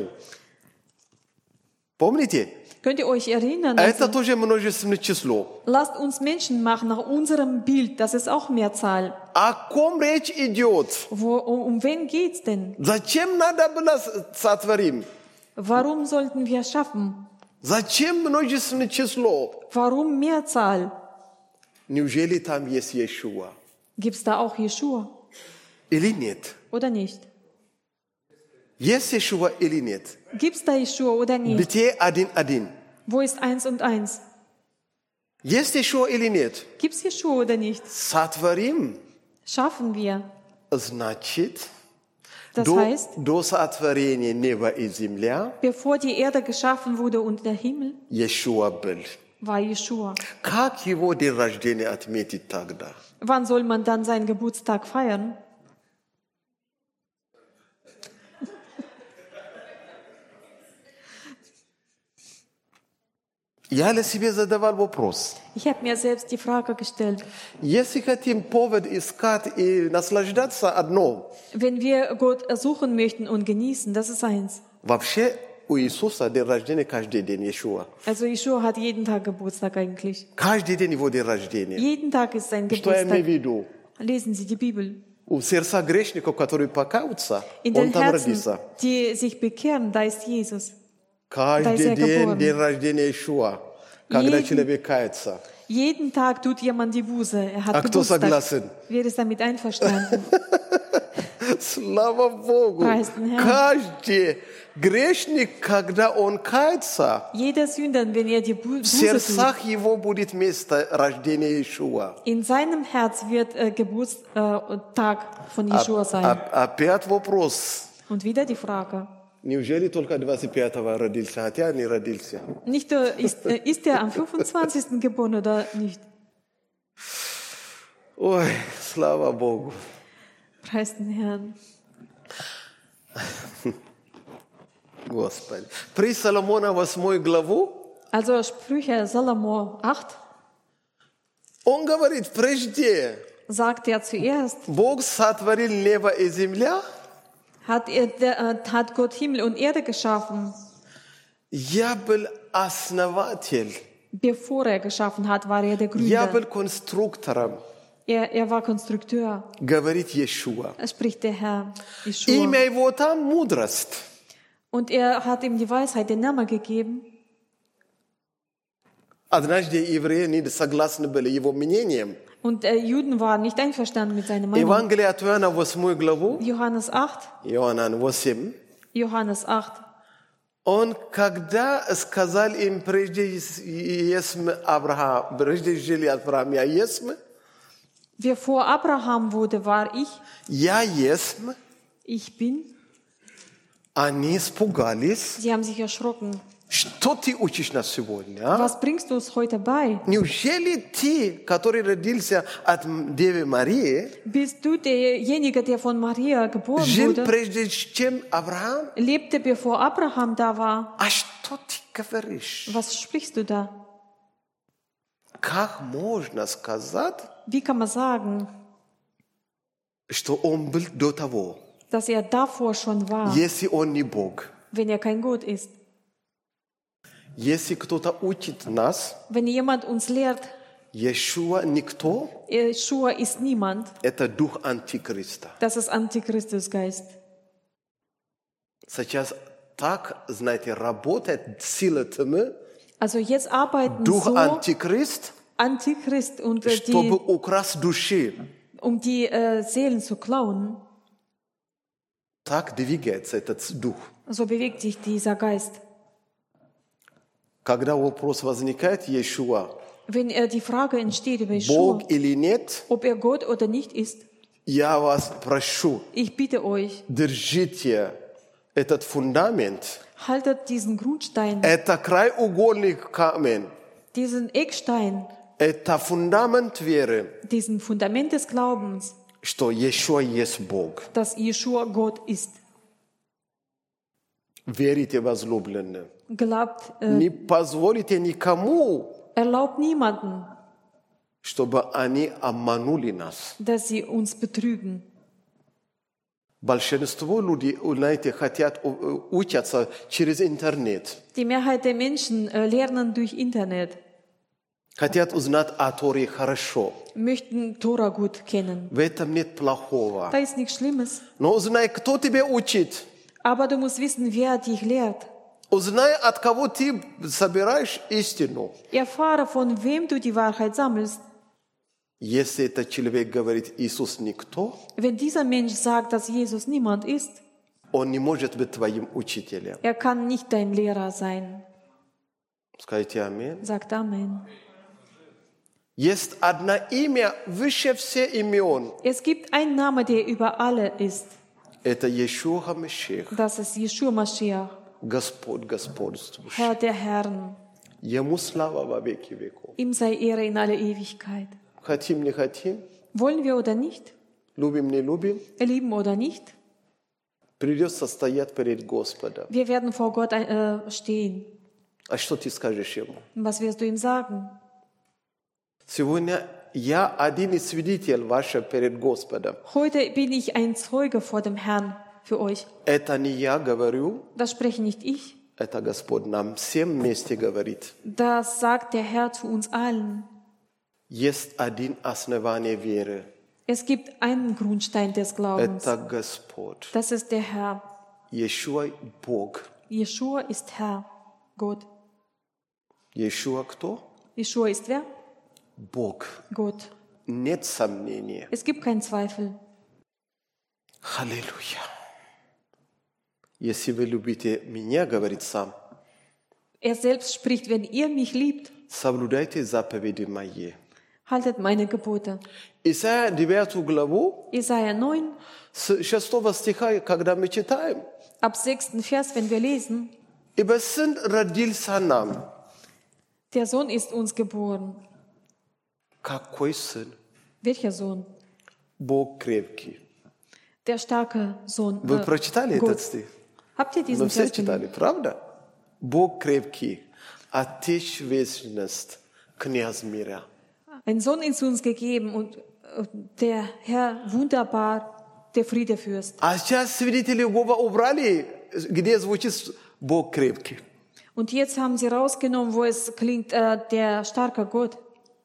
Помните? könnt ihr euch erinnern? Это Also, тоже множественное число. lasst uns Menschen machen nach unserem Bild, das ist auch Mehrzahl. О ком речь идет? Um wen geht's denn? Зачем надо было сотворим? Warum sollten wir schaffen? Зачем множественное число? Warum Mehrzahl? Неужели там есть Иешуа? Gibt's da auch Jeshua Или нет? oder nicht? Есть Иешуа или нет? Gibt's da Jeshua oder nicht? Бытие 1:1. Wo ist 1 und 1? Есть Иешуа или нет? Gibt's Jeshua oder nicht? Сотворим. Schaffen wir. Значит, Das heißt, до сотворения неба и земля bevor die Erde geschaffen wurde und der Himmel, Иешуа был. war Jeshua. Как его день рождения отметить тогда? Wann soll man dann seinen Geburtstag feiern? Я для себя задавал вопрос. Ich habe mir selbst die Frage gestellt, Если хотим повод искать и наслаждаться одно, wenn wir Gott suchen möchten und genießen, das ist eins. вообще у Иисуса день рождения каждый день Иешуа. Also Jeshua hat jeden Tag Geburtstag eigentlich. Каждый день его день рождения. Jeden Tag ist sein Что я имею в Geburtstag. виду? Lesen Sie die Bibel. У сердца грешников, которые покаются, In он den там Herzen, родился. die sich bekehren, da ist Jesus. Каждый день geboren. день рождения Иешуа, когда Jeden- человек кается. Jeden Tag tut jemand die Buße. Er hat А кто Geburtstag. согласен? Wer ist damit einverstanden? Слава Богу! Praise the Lord. Каждый грешник, когда он кается, Jeder Sünder, wenn er die в Buße tut, сердцах его будет место рождения Иешуа. in seinem Herz wird Geburtstag von Jeshua sein. Опять вопрос. Und wieder die Frage. Неужели только 25-го родился, хотя не родился? Nicht ist er am 25. geboren oder nicht? Ой, слава Богу. Preis den Herrn. Господи. При Соломона 8 главу Also Sprüche Salomo 8 он говорит, прежде sagt er zuerst, Бог сотворил небо и земля, hat Gott Himmel und Erde geschaffen. я был основатель, Bevor er geschaffen hat, war er der я был Gründer. конструктором, Er war Konstrukteur, говорит Иешуа. spricht der Herr, Jeshua. Имя его там мудрость. Und er hat ihm die Weisheit, den Namen gegeben. Однажды евреи не согласны были его мнением. Und Juden waren nicht einverstanden mit seiner Meinung. Евангелие от Иоанна 8 главу, Johannes 8, Иоанн 8. Johannes 8. Он, когда сказал им, прежде есть Авраам, прежде жили Авраам, я есть, Wer vor Abraham wurde, war я есть, ich bin. они испугались. Sie haben sich erschrocken. Что ты учишь нас сегодня? А? Was bringst du uns heute bei? Неужели ты, который родился от Девы Марии, Bist du derjenige, der von Maria geboren жил wurde, прежде чем Авраам? lebte bevor Abraham da war? А что ты говоришь? Was sprichst du da? Как можно сказать, Wie kann man sagen, что он был до того, dass er davor schon war, если он не Бог? wenn er kein Gott ist? Если кто-то учит нас, Wenn jemand uns lehrt, Иешуа никто, Jeshua ist niemand, это дух Антихриста. das ist Antichristusgeist. Сейчас так, знаете, работает сила тьмы, Also jetzt arbeiten durch so Antichrist, Antichrist und чтобы украсть души. um die Seelen zu klauen. Так двигается этот дух. So bewegt sich dieser Geist. Когда вопрос возникает, Иешуа, Wenn die Frage entsteht über Jeschua, Бог или нет, ob er Gott oder nicht ist, я вас прошу, ich bitte euch, держите этот фундамент. haltet diesen Grundstein, Это краеугольный камень. diesen Eckstein, Это фундамент веры, diesen Fundament des Glaubens, что Иешуа есть Бог. dass Jeschua Gott ist. Верите, возлюбленные. Glaubt, Не позволите никому, erlaubt niemanden, чтобы они обманули нас. dass sie uns betrügen. Большинство людей, знаете, хотят учиться через интернет. Die Mehrheit der Menschen lernen durch Internet, Хотят узнать о Торе хорошо. möchten Tora gut kennen. В этом нет плохого. Da ist nichts Schlimmes. Но узнай, кто тебя учит. Aber du musst wissen, wer dich lehrt. Узнай, от кого ты собираешь истину. Erfahre, von wem du die Wahrheit sammelst. Если этот человек говорит, Иисус никто, Wenn dieser Mensch sagt, dass Jesus niemand ist, он не может быть твоим учителем. er kann nicht dein Lehrer sein. Скажите аминь. Sagt Amen. Есть одно имя выше всех имен. Es gibt einen Namen, der über alle ist. Это Иешуа ха-Машиах, Das ist Jeschua Mashiach, Господь господствующий. Herr der Herren. Ему слава во веки веков. Ihm sei Ehre in alle Ewigkeit. Хотим, не хотим, Wollen wir oder nicht? любим, не любим, Lieben oder nicht? придется стоять перед Господом. Wir werden vor Gott stehen. А что ты скажешь ему? Was wirst du ihm sagen? Сегодня я один из свидетелей вашего перед Господом. Heute bin ich ein Zeuge vor dem Herrn für euch. Это не я говорю, Das spreche nicht ich. это Господь нам всем вместе говорит. Das sagt der Herr zu uns allen. Есть один основание веры. Es gibt einen Grundstein des Glaubens. Это Господь. Das ist der Herr. Иешуа Бог. Jeschua ist Herr, Gott. Иешуа кто? Jeschua ist wer? Бог. Gott. Нет сомнения. Es gibt keinen Zweifel. Аллилуйя. Если вы любите меня, говорит сам, Er selbst spricht, wenn ihr mich liebt, соблюдайте заповеди мои. haltet meine Gebote. Исайя 9 главу, Jesaja 9, с 6 стиха, когда мы читаем, ab 6. Vers, wenn wir lesen, «Ибо сын родился нам». der Sohn ist uns geboren. Какой сын? Welcher Sohn? Бог крепкий. Der starke Sohn. Вы прочитали Gott. этот стих? Habt ihr Мы diesen все Vers gelesen? читали, правда? Бог крепкий, Отец вечность, князь мира. Ein Sohn ist uns gegeben und der Herr wunderbar, der Friedefürst. А сейчас свидетели Иеговы убрали, где звучит Бог крепкий. Und jetzt haben sie rausgenommen, wo es klingt, der starke Gott.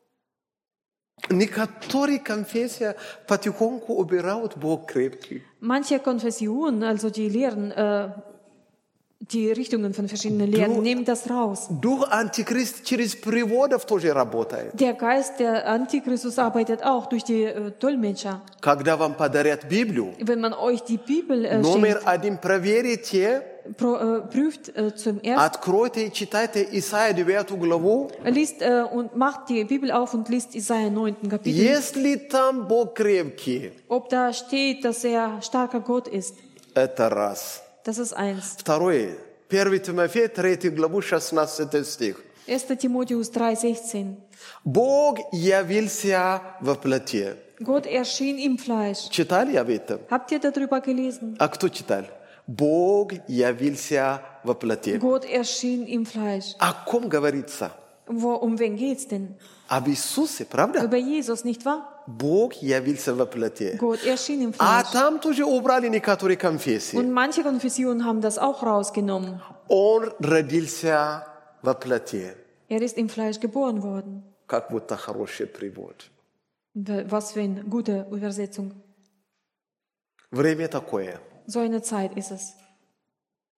Некоторые конфессии потихоньку убирают Бог крепкий. Manche Konfessionen, also die Lehren, die Richtungen von verschiedenen Lehren, nehmen das raus. Дух Антихрист через переводов тоже работает. Der Geist der Antichristus arbeitet auch durch die Dolmetscher. Когда вам подарят Библию, Wenn man euch die Bibel номер schenkt, один проверите, prüft zum ersten, откройте и читайте Исайя 9 главу. liest und macht die Bibel auf und liest Jesaja 9. Kapitel. Если там Бог крепкий, Ob da steht, dass er starker Gott ist, это раз. das ist eins. Второе. 1 Тимофея 3 главу 16 стих. 1. Timotheus 3,16. Бог явился во плоти. Gott erschien im Fleisch. Читали об этом? Habt ihr darüber gelesen? А кто читал? Бог явился во плоти. Gott erschien im Fleisch. О ком говорится? Um wen geht's denn? Об Иисусе, правда? Über Jesus, nicht wahr? Бог явился во плоти. Gott erschien im А Fleisch. там тоже убрали некоторые конфессии. Und manche Konfessionen haben das auch rausgenommen. Он родился во плоти. Er ist im Fleisch geboren worden. Как будто хороший перевод. Was für eine gute Übersetzung. Время такое. So eine Zeit ist es.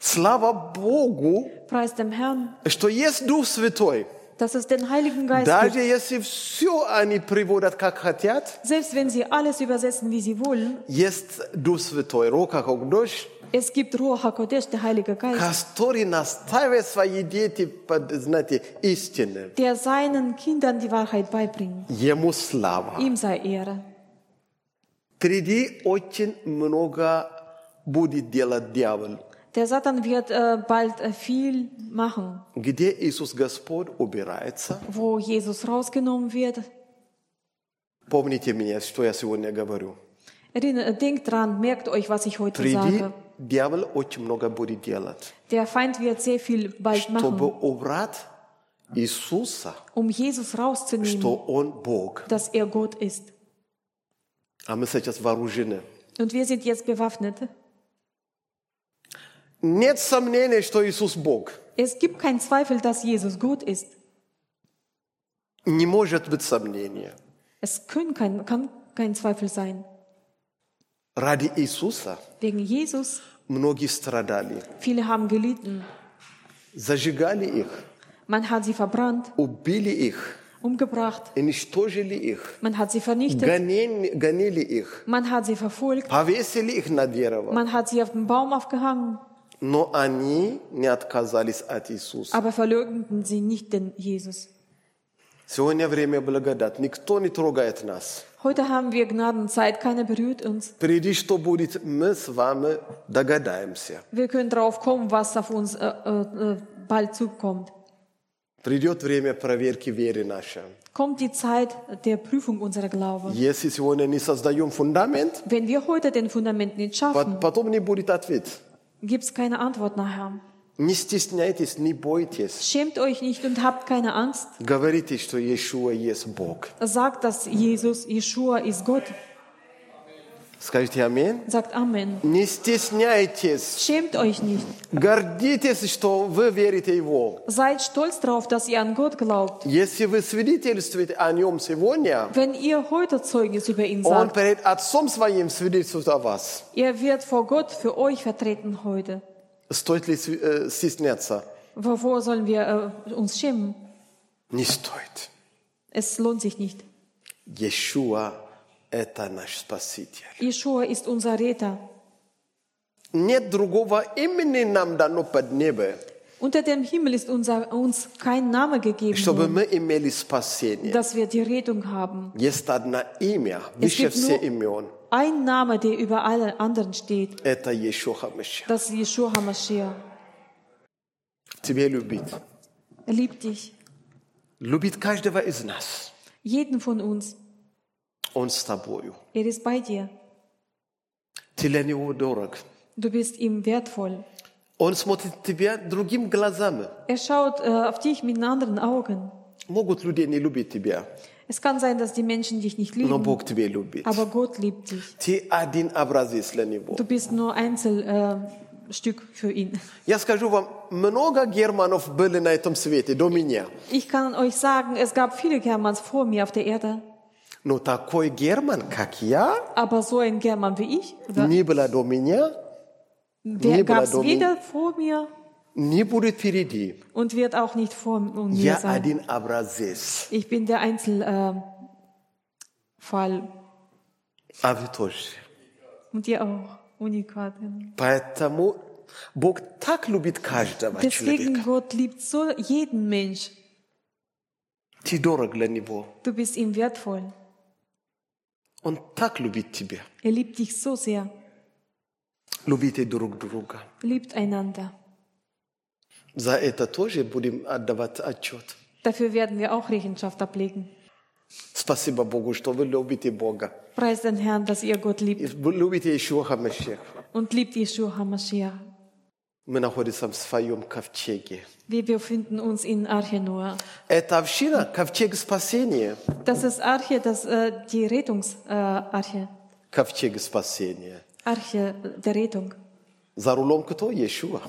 Слава Богу, Preis dem Herrn, что есть Дух Святой. dass es den Heiligen Geist Даже gibt. если все они приводят как хотят, Selbst wenn sie alles übersetzen, wie sie wollen, есть Дух Святой, Рух Божий, es gibt Ruach HaKodesh, der Heilige Geist, который наставит свои дети под, знаете, истины. der seinen Kindern die Wahrheit beibringt. Ему слава. Ihm sei Ehre. Впереди очень много будет делать дьявол. Der Satan wird bald viel machen, Где Иисус Господь убирается. wo Jesus rausgenommen wird. Помните меня, что я сегодня говорю. Denkt dran, merkt euch, was ich heute Впереди sage. дьявол очень много будет делать, Der Feind wird sehr viel bald чтобы machen, убрать Иисуса, Jesus rauszunehmen, что Он Бог. dass er Gott ist. А мы сейчас вооружены. Und wir sind jetzt bewaffnet. Нет сомнения, что Иисус Бог. Es gibt keinen Zweifel, dass Jesus Gott ist. Не может быть сомнения. Es kann kein Zweifel sein. Ради Иисуса Wegen Jesus, многие страдали. viele haben gelitten. Зажигали их, Man hat sie verbrannt, убили их, umgebracht. уничтожили их, Man hat sie vernichtet. гонили их, Man hat sie verfolgt. повесили их на дерево. Man hat sie auf den Baum aufgehangen. Но они не отказались от Иисуса. Aber verleugneten sie nicht den Jesus. Сегодня время благодати. Никто не трогает нас. Heute haben wir Gnadenzeit, keiner berührt uns. Впереди что будет, мы с вами догадаемся. Wir können drauf kommen, was auf uns bald zukommt. Придет время проверки веры нашей. Kommt die Zeit der Prüfung unserer Glaube. Если сегодня не создаем фундамент, Wenn wir heute den Fundament nicht schaffen, потом не будет ответ. gibt es keine Antwort nachher. Не стесняйтесь, не бойтесь. Schämt euch nicht und habt keine Angst. Говорите, что Иешуа есть Бог. Sagt, dass Jeshua ist Gott. Скажите аминь. Sagt Amen. Не стесняйтесь. Schämt euch nicht. Гордитесь, что вы верите Его. Seid stolz darauf, dass ihr an Gott glaubt. Если вы свидетельствуете о Нем сегодня, Wenn ihr heute Zeugnis über ihn Он sagt, перед Отцом Своим свидетельствует о вас. er wird vor Gott für euch vertreten heute. Стоит ли стесняться? Wovor sollen wir uns schämen? Не стоит. Es lohnt sich nicht. Иешуа – это наш Спаситель. Jeshua ist unser Retter. Нет другого имени нам дано под небо, Unter dem Himmel ist uns kein Name gegeben, чтобы worden, мы имели спасение. dass wir die Rettung haben. Есть одно имя, выше gibt всех nur- имен. Ein Name, der über alle anderen steht, Это Иешуа Хамашиах. das ist Jeshua HaMashiach. Тебя любит. Er liebt dich, Любит каждого из нас. jeden von uns. Он с тобою. Er ist bei dir. Ты для него дорог. Du bist ihm wertvoll. Он смотрит тебя другими глазами. Er schaut auf dich mit anderen Augen. Могут люди не любить тебя, Es kann sein, dass die Menschen dich nicht но lieben, Бог тебя любит. aber Gott liebt dich. Ты один образец для него. Du bist nur Einzelstück für ihn. Я скажу вам, много германов были на этом свете до меня. Ich kann euch sagen, es gab viele Germans vor mir auf der Erde, Но такой герман, как я, aber so ein German wie ich, не было до меня, не gab было es до weder меня, vor mir не будет впереди. und wird auch nicht vor mir Я sein. один образец. Ich bin der Einzelfall А вы тоже. und ihr auch. Unikaten. Поэтому Бог так любит каждого Deswegen человека. Gott liebt so jeden Mensch. Ты дорог для Него. Du bist ihm wertvoll. Он так любит тебя. Er liebt dich so sehr. Любите друг друга. Liebt einander. За это тоже будем отдавать отчет. Dafür werden wir auch Rechenschaft ablegen. Спасибо Богу, что вы любите Бога. Preis den Herrn, dass ihr Gott liebt И вы любите Иешуа Хамашиах. und liebt Jeshua HaMashiach. Мы находимся в своем ковчеге. Wir befinden uns in Arche Noah. Это община, ковчег спасения. Das ist Arche, die Rettungsarche. Ковчег спасения. Arche der Rettung. За рулом кто? Иешуа.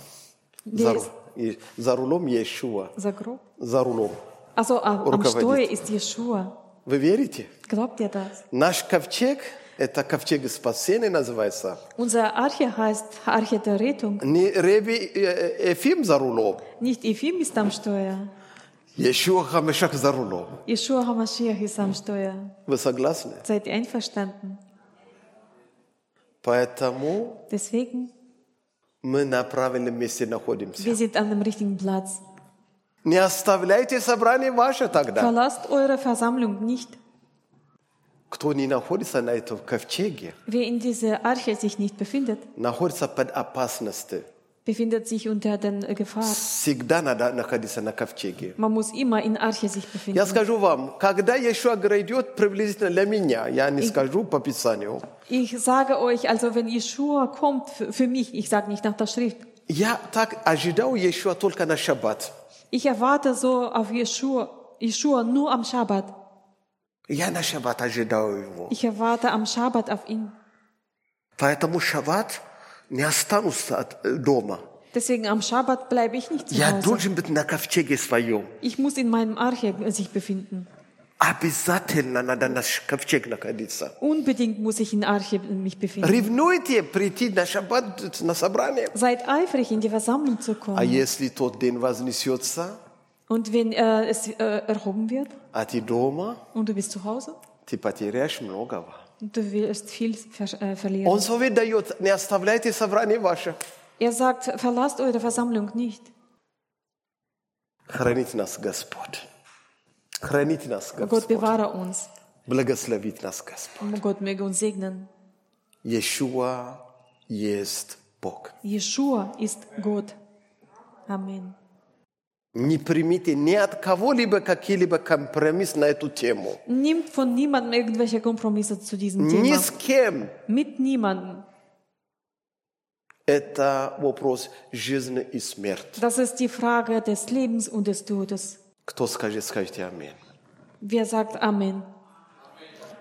За рулом Иешуа. За гроб. За рулом. Also am Руководит. Steuer ist Jeshua. Вы верите? Glaubt ihr das? Наш ковчег – Это ковчег спасения называется. Unsere Arche heißt Arche der Rettung. Не Реби Ефим за рулом. Nicht Ephim ist am Steuer. Иешуа Хамешах за рулом. Yeshua HaMashiach ist am Steuer. Вы согласны? Seid ihr einverstanden? Поэтому Deswegen, мы на правильном месте находимся. wir sind an dem richtigen Platz. Не оставляйте собрание ваше тогда. Verlasst eure Versammlung nicht. Кто не находится на этом ковчеге, Wer in dieser Arche sich nicht befindet, находится под опасностью. befindet sich unter der Gefahr. Всегда надо находиться на ковчеге. Man muss immer in Arche sich Я befinden. скажу вам, когда Иешуа грядет приблизительно для меня, я не скажу по Писанию, Ich sage euch, also wenn Yeshua kommt für mich, ich sage nicht nach der Schrift, я так ожидал Иешуа только на шаббат. ich erwarte so auf Yeshua nur am Schabbat. Я на шаббат ожидал его. Ich erwarte am Schabbat auf ihn. Поэтому шаббат не останусь дома. Deswegen am Schabbat bleibe ich nicht zu Я Hause. должен быть на ковчеге своем. Ich muss in meinem Arche sich befinden. Обязательно надо на ковчег находиться. Unbedingt muss ich in Arche mich befinden. Ревнуйте прийти на шаббат, на собрание. Seid eifrig, in die Versammlung zu А kommen. если тот день вознесется, Und wenn es erhoben wird а ты дома, und du bist zu Hause, ты потеряешь многого. und du wirst viel verlieren. Он совет дает, не оставляйте собрание ваше. Er sagt, verlasst eure Versammlung nicht. Хранит нас Господь. Хранит нас Gott Господь. bewahre uns. Благословит нас Господь. Gott möge uns segnen. Иешуа есть Бог. Jeshua ist Gott. Amen. Не примите ни от кого-либо какие-либо компромиссы на эту тему. Nimmt von niemandem irgendwelche Kompromisse zu diesem Ни Thema. с кем. Mit niemandem. Это вопрос жизни и смерти. Das ist die Frage des Lebens und des Todes. Кто скажет, скажите аминь. Wer sagt Amen?